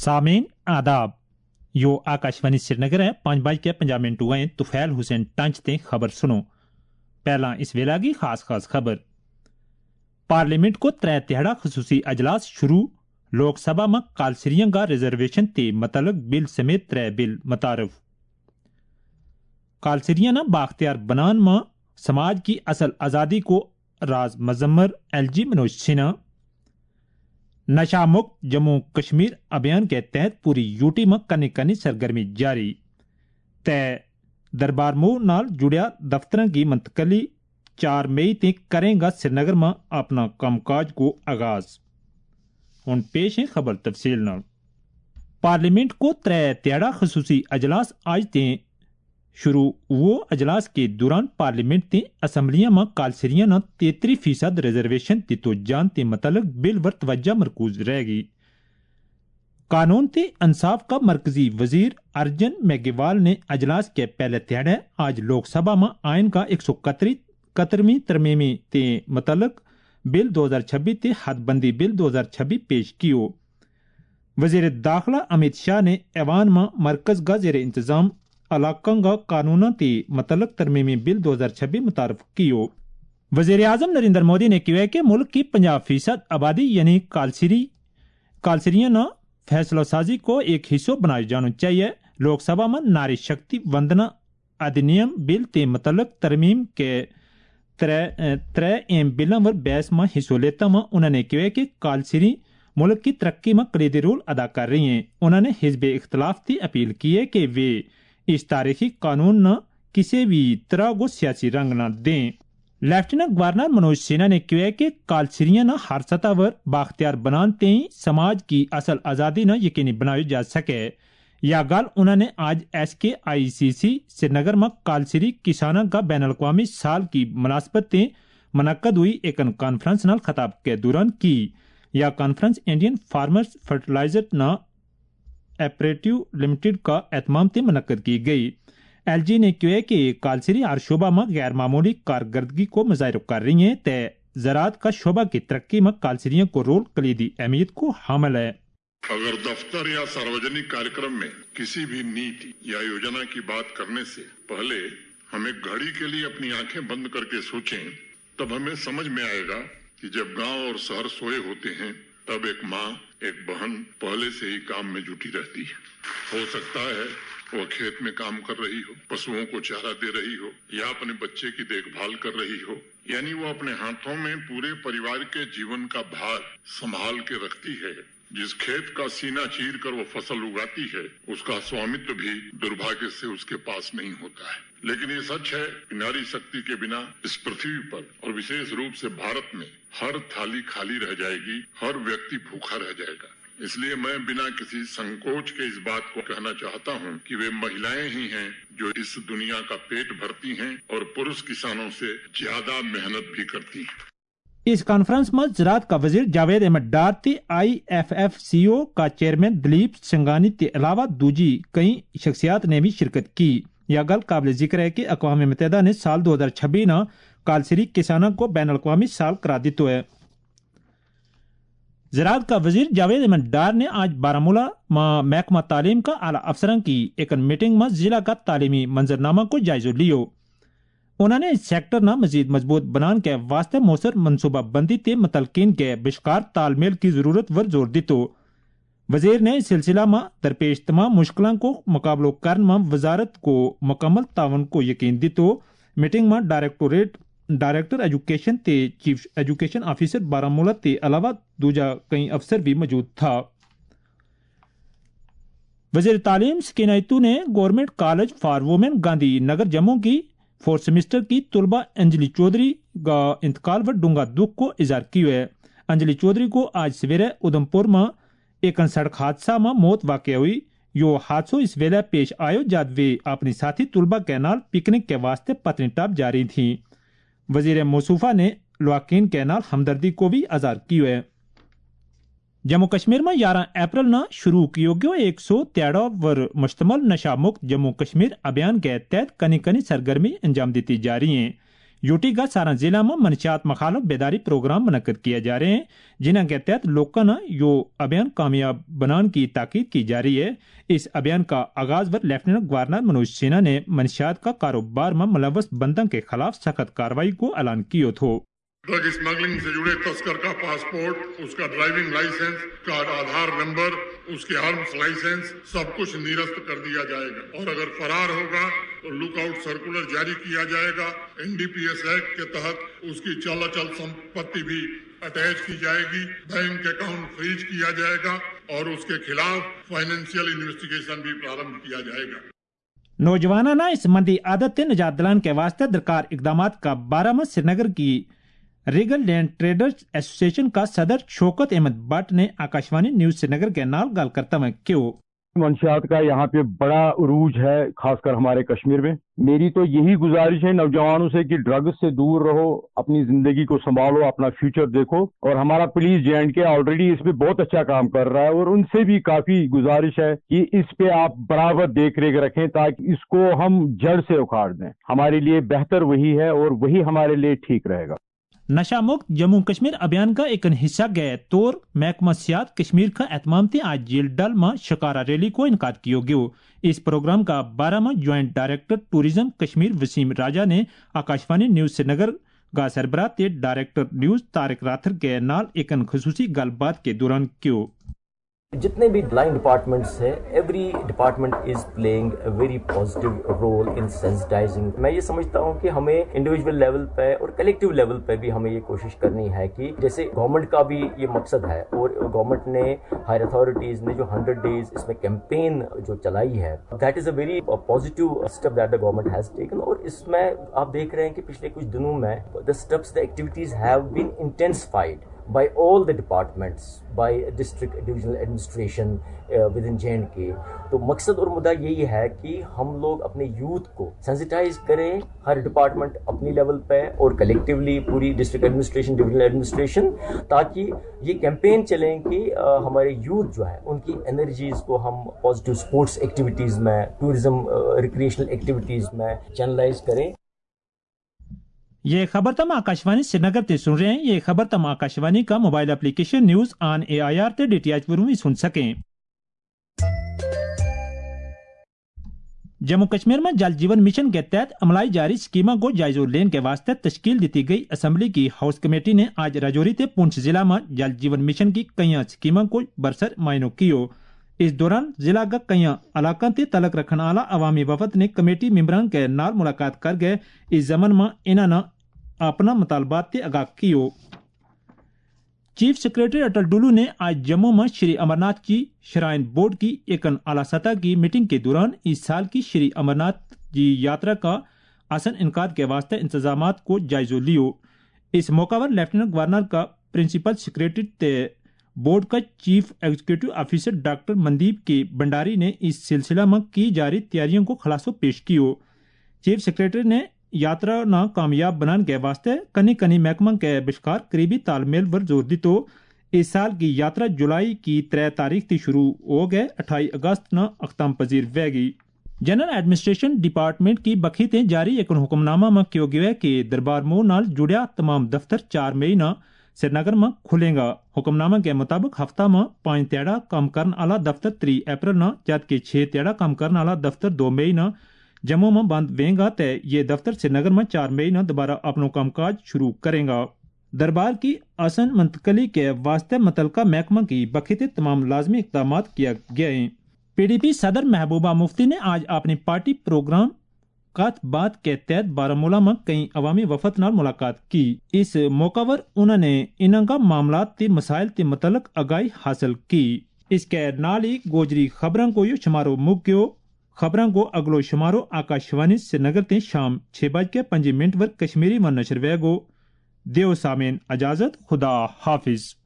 सामीन आदाब यो आकाशवाणी श्रीनगर है 5:50 हुए तुफैल हुसैन टंच ते खबर सुनो। पहला इस वेला की खास खबर। पार्लियामेंट को त्रै तिहाड़ा खसूसी अजलास शुरू। लोकसभा में कालसरियां का रिजर्वेशन ते मतलक बिल समेत त्रै बिल मुतारफ। कालसरियां ना बाख्तियार बनान में समाज की असल आज़ादी को राज मजम्मर LG मनोज सिन्हा। नशा मुक्त जम्मू कश्मीर अभियान के तहत पूरी यूटी में कनी कनी सरगर्मी जारी। तय दरबार मूह नाल जुड़िया दफ्तरों की मुंतकली 4 मई तक करेगा श्रीनगर में अपना कामकाज को आगाज। हुण पेश है खबर तफसील नाल। पार्लियामेंट को त्रै तिहाड़ा खसूसी अजलास आज ते शुरू। वो अजलास के दौरान पार्लियामेंट ते असम्बलियां में कालसरियां न 33% रिजर्वेशन दितो जान ते मतलब बिल वर तवज्जा मरकूज रहेगी। कानून ते इंसाफ का मरकजी वजीर अर्जन मेघवाल ने अजलास के पहले तिहाड़े आज लोकसभा में आइन का 171वीं तरमीमी ते मतलब बिल 2026 ते हदबंदी बिल 2026 पेश कियो। वजीर दाखिला अमित शाह ने ऐवान में मरकज का जेर इंतजाम अलाकंगा कानून ते मतलब तरमीमी बिल 2026 मुतारफ कियो। वजीर आजम नरेंद्र मोदी ने कहा कि मुल्क की 50% आबादी यानी कालसरियां न फैसला साजी को एक हिस्सों बनाया जाना चाहिए। लोकसभा में नारी शक्ति वंदना अधिनियम बिल ते मतलब तरमीम के त्रै एम बिलों पर बहस में हिस्सों लेता में उन्होंने कहा कि कालसरी मुल्क की तरक्की में कलीदी रोल अदा कर रही हैं। उन्होंने हिजब इख्तलाफ की अपील की है कि वे इस तारीखी कानून न किसी भी तरह को सियासी रंग न दें। लेफ्टिनेंट गवर्नर मनोज सिन्हा ने कहा कि कालसरियां न हर सतह पर बाख्तियार बनाते ही समाज की असल आज़ादी न यकीनी बनाई जा सके। यह गल उन्होंने आज SKICC श्रीनगर में कालसरी किसानों का बैनुल-अक़वामी साल की मुनासबत से मुनक्कद हुई एक कॉन्फ्रेंस नाल खिताब के दौरान की। यह कॉन्फ्रेंस इंडियन फार्मर्स फर्टिलाइजर न ऑपरेटिव लिमिटेड का एहतमाम से मुनक्कद की गई। LG ने कहा कि कालसरी हर शोबा में गैर मामूली कारकर्दगी को मुजाहिर कर रही है। तय ज़राअत का शोबा की तरक्की में कालसरियों को रोल कलीदी अहमियत को हामिल है। अगर दफ्तर या सार्वजनिक कार्यक्रम में किसी भी नीति या योजना की बात करने से पहले हम एक घड़ी के लिए अपनी आंखें बंद करके सोचें, तब हमें समझ में आएगा कि जब गांव और शहर सोए होते हैं तब एक माँ एक बहन पहले से ही काम में जुटी रहती है। हो सकता है वो खेत में काम कर रही हो, पशुओं को चारा दे रही हो या अपने बच्चे की देखभाल कर रही हो, यानी वो अपने हाथों में पूरे परिवार के जीवन का भार संभाल के रखती है। जिस खेत का सीना चीर कर वो फसल उगाती है, उसका स्वामित्व भी दुर्भाग्य से उसके पास नहीं होता है। लेकिन ये सच है कि नारी शक्ति के बिना इस पृथ्वी पर और विशेष रूप से भारत में हर थाली खाली रह जाएगी, हर व्यक्ति भूखा रह जाएगा। इसलिए मैं बिना किसी संकोच के इस बात को कहना चाहता हूँ कि वे महिलाएं ही हैं जो इस दुनिया का पेट भरती हैं और पुरुष किसानों से ज्यादा मेहनत भी करती हैं। इस कॉन्फ्रेंस में ज़राअत का वजीर जावेद अहमद डार ते IFFCO का चेयरमैन दलीप सिंघानी के अलावा दूजी कई शख्सियात ने भी शिरकत की। यह गल काबिल जिक्र है कि अक़वाम मुत्तहिदा ने साल 2026 न कालसरी किसानों को बैनुल-अक़वामी साल करार दितो है। ज़राअत का वजीर जावेद अहमद डार ने आज बारामूला में महकमा तालीम का आला अफसरान की एक मीटिंग में जिला का तालीमी मंजरनामा को जायजा लियो। उन्होंने इस सेक्टर न मजीद मजबूत बनाने के वास्ते मौसर मनसूबा बंदी ते मुतलकीन के बिशकार तालमेल की जरूरत पर जोर दितो। वजीर ने इस सिलसिला में दरपेश तमाम मुश्किलों को मुकाबलो करने में वजारत को मुकम्मल तावन को यकीन दितो। मीटिंग में डायरेक्टर एजुकेशन ते चीफ एजुकेशन ऑफिसर बारामूला के अलावा दूजा कई अफसर भी मौजूद था। वजीर तालीम सकीनायतू ने government college for women Gandhi Nagar Jammu की 4th सेमेस्टर की तुलबा अंजलि चौधरी का इंतकाल व डूंगा दुख को इजहार किया है। अंजलि चौधरी को आज सवेरे उधमपुर में एक सड़क हादसा में मौत वाक़या हुई। यो हादसों इस वेले पेश आयो जब वे अपनी साथी तुलबा के नाल पिकनिक के वास्ते पत्नीटाप जा रही थी। वजीर मौसूफा ने लवाकिन के नाल हमदर्दी को भी इजहार किया है। जम्मू कश्मीर में 11 अप्रैल न शुरू किया गया 113 वर मुश्तमल नशा मुक्त जम्मू कश्मीर अभियान के तहत कनी कनी सरगर्मी अंजाम दी जा रही है। यूटी का सारा जिला में मनशियात मखालफ बेदारी प्रोग्राम मुनक्किद किए जा रहे हैं, जिन्हें के तहत लोगों ने यो अभियान कामयाब बनाने की ताकीद की जा रही है। इस अभियान का आगाज पर लेफ्टिनेंट गवर्नर मनोज सिन्हा ने मनशियात का कारोबार में मुलव्वस बंदों के खिलाफ सख्त कार्रवाई को ऐलान किया था। ड्रग स्मगलिंग से जुड़े तस्कर का पासपोर्ट, उसका ड्राइविंग लाइसेंस, का आधार नंबर, उसके आर्म्स लाइसेंस सब कुछ निरस्त कर दिया जाएगा और अगर फरार होगा तो लुकआउट सर्कुलर जारी किया जाएगा। एनडीपीएस एक्ट के तहत उसकी चल अचल संपत्ति भी अटैच की जाएगी, बैंक अकाउंट फ्रीज किया जाएगा और उसके खिलाफ फाइनेंशियल इन्वेस्टिगेशन भी प्रारंभ किया जाएगा। नौजवाना इस मंदी आदत से निजात दिलाने के वास्ते दरकार इकदाम का 12 में श्रीनगर की रीगल लैंड ट्रेडर्स एसोसिएशन का सदर शौकत अहमद भट्ट ने आकाशवाणी न्यूज श्रीनगर के नाल गल करते हुए क्यों मंशियात का यहाँ पे बड़ा उरूज है, खासकर हमारे कश्मीर में। मेरी तो यही गुजारिश है नौजवानों से कि ड्रग्स से दूर रहो, अपनी जिंदगी को संभालो, अपना फ्यूचर देखो। और हमारा पुलिस जे.एंड.के ऑलरेडी इस पे बहुत अच्छा काम कर रहा है और उनसे भी काफी गुजारिश है कि इस पे आप बराबर देख रेख रखें ताकि इसको हम जड़ से उखाड़ दें। हमारे लिए बेहतर वही है और वही हमारे लिए ठीक रहेगा। नशा मुक्त जम्मू कश्मीर अभियान का एक हिस्सा गए तौर महकमा सियाहत कश्मीर का एहतमाम थी आज जेल डल में शकारा रैली को इनकाद किया गया। इस प्रोग्राम का 12 में joint director tourism Kashmir Waseem Raja ने आकाशवाणी न्यूज श्रीनगर का सरबराह ते डायरेक्टर न्यूज तारिक राथर के नाल एक खसूसी गलबात के दौरान क्यों जितने भी लाइन डिपार्टमेंट्स हैं, every department is playing a very positive role in sensitising. मैं ये समझता हूँ कि हमें इंडिविजुअल लेवल पे और कलेक्टिव लेवल पे भी हमें ये कोशिश करनी है कि जैसे गवर्नमेंट का भी ये मकसद है और गवर्नमेंट ने हायर अथॉरिटीज ने जो 100 डेज इसमें कैंपेन जो चलाई है, that is a very positive step that the government has taken. और इसमें आप देख रहे हैं कि पिछले कुछ दिनों में the steps, the activities have been intensified by all the departments, by district divisional administration within J&K। तो मकसद और मुद्दा यही है कि हम लोग अपने यूथ को सेंसिटाइज करें, हर डिपार्टमेंट अपनी लेवल पे और कलेक्टिवली पूरी डिस्ट्रिक्ट एडमिनिस्ट्रेशन, डिविजनल एडमिनिस्ट्रेशन, ताकि ये कैंपेन चलें कि हमारे यूथ जो है उनकी एनर्जीज को हम पॉजिटिव स्पोर्ट्स एक्टिविटीज में, टूरिज्म रिक्रिएशनल एक्टिविटीज में चैनलाइज करें। ये खबर तम आकाशवाणी श्रीनगर ते सुन रहे हैं। ये खबर तम आकाशवाणी का mobile application news on AIR ते DTH पर भी सुन सकें। जम्मू कश्मीर में जल जीवन मिशन के तहत अमलाई जारी स्कीमों को जायजा लेने के वास्ते तश्कील दी गई असेंबली की हाउस कमेटी ने आज राजौरी ते पुंछ जिला में जल जीवन मिशन की कई स्कीमों को बरसर मायनो कियो। इस दौरान जिला का कई इलाकों से तलक रखने वाला अवामी वफद ने कमेटी मेंबरान के नाल मुलाकात कर गए। इस जमन में इन्होंने अपना मुतालबात से आगाह कियो। चीफ सेक्रेटरी अटल डुल्लू ने आज जम्मू में श्री अमरनाथ जी श्राइन बोर्ड की एक आला सतह की मीटिंग के दौरान इस साल की श्री अमरनाथ जी यात्रा का आसन इनकाद के वास्ते इंतजामात को जायजा लियो। इस मौका पर लेफ्टिनेंट गवर्नर का प्रिंसिपल सेक्रेटरी बोर्ड का chief executive officer doctor Mandeep K Bhandari ने इस सिलसिला में की जा रही तैयारियों को खुलासो पेश कियो। चीफ सेक्रेटरी ने यात्रा न कामयाब बनाने के वास्ते कनी महकमा के विस्कार करीबी तालमेल पर जोर दी। तो इस साल की यात्रा जुलाई की 3 तारीख थी शुरू हो गए, 28 अगस्त न अख्ताम पजीर वेगी। जनरल एडमिनिस्ट्रेशन डिपार्टमेंट की बखी ते जारी एक हुक्मनामा में क्यों गया कि दरबार मोह नाल जुड़िया तमाम दफ्तर 4 मई न श्रीनगर में खुलेगा। हुक्मनामा के मुताबिक हफ्ता में 5 तेड़ा काम करने वाला दफ्तर 3 अप्रैल न जबकि 6 तेड़ा काम करने वाला दफ्तर 2 मई न जम्मू में बंद वेगा। तय ये दफ्तर श्रीनगर में 4 मई न दोबारा अपना कामकाज शुरू करेगा। दरबार की आसन मुंतकली के वास्ते मुतलका महकमा की बखीते तमाम लाजमी इकदाम किया गए। PDP सदर महबूबा मुफ्ती ने आज अपनी पार्टी प्रोग्राम कात बात के तहत बारामूला में कई अवामी वफद नाल मुलाकात की। इस मौका पर उन्होंने इनका मामलात ते मसाइल ते मुतलक आगाही हासिल की। इसके नाल ही गोजरी खबरों को यो शुमारो मुक्यो। खबरों को अगलो शुमारो आकाशवाणी श्रीनगर ते शाम 6:05 पर कश्मीरी व नशर वेगो। देव सामेन इजाजत, खुदा हाफिज।